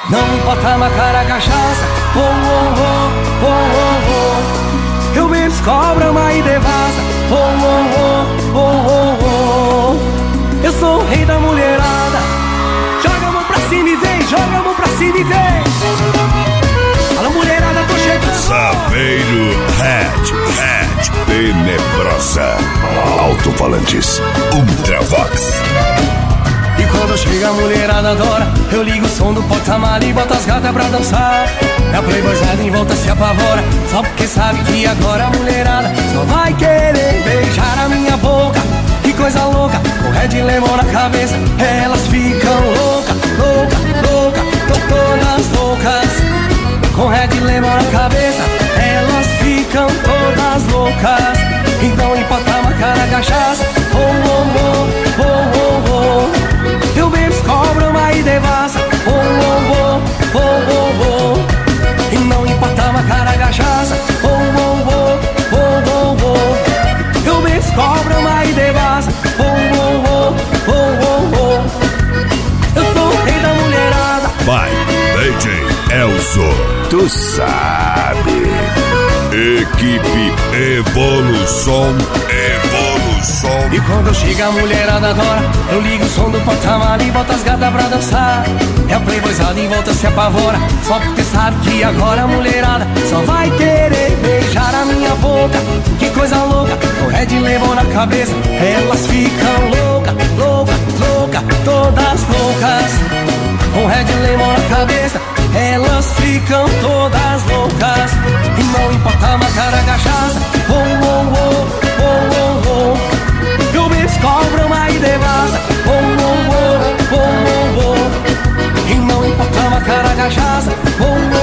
Não importa a cara, a cachaça, oh, oh, oh, oh, oh, oh. Eu bebo, cobra, mas e devassa, oh, oh, oh, oh, oh, oh. Eu sou o rei da mulherada. Joga a mão pra cima e vem, joga a mão pra cima e vem. Alô, mulherada, tô chegando. Saveiro Red Tenebrosa. Alto-falantes Ultravox. E quando chega a mulherada adora, eu ligo o som do porta-mala e boto as gatas pra dançar. E a playboyzada em volta se apavora, só porque sabe que agora a mulherada só vai querer beijar a minha boca. Que coisa louca, com Red Lemon na cabeça, elas ficam louca, louca, louca, todas loucas. Com Red Lemon na cabeça, elas ficam todas loucas. Então importa uma cara cachaça, oh, oh, oh, oh, oh, oh. Eu bebo, cobra, mas e devassa, oh, oh, oh, oh, oh, oh. E não importa uma cara cachaça, oh, oh, oh, oh, oh, oh. Eu bebo, cobra, mas e devassa, oh, oh, oh, oh, oh, oh. Eu sou o rei da mulherada. Vai, DJ Elzo, tu sabe. Equipe Evolução. E quando chega a mulherada adora, eu ligo o som do porta-mala e boto as gatas pra dançar. É a playboyzada em volta se apavora, só porque sabe que agora a mulherada só vai querer beijar a minha boca. Que coisa louca, com Red Lemon na cabeça, elas ficam louca, louca, louca, todas loucas. Com Red Lemon na cabeça, elas ficam todas loucas. E não importa a cara, a cachaça, oh, oh, oh, oh, oh, oh. Eu bebo, cobra, mas e devassa, oh, oh, oh, oh, oh, oh. E não importa a cara, a cachaça, oh, oh,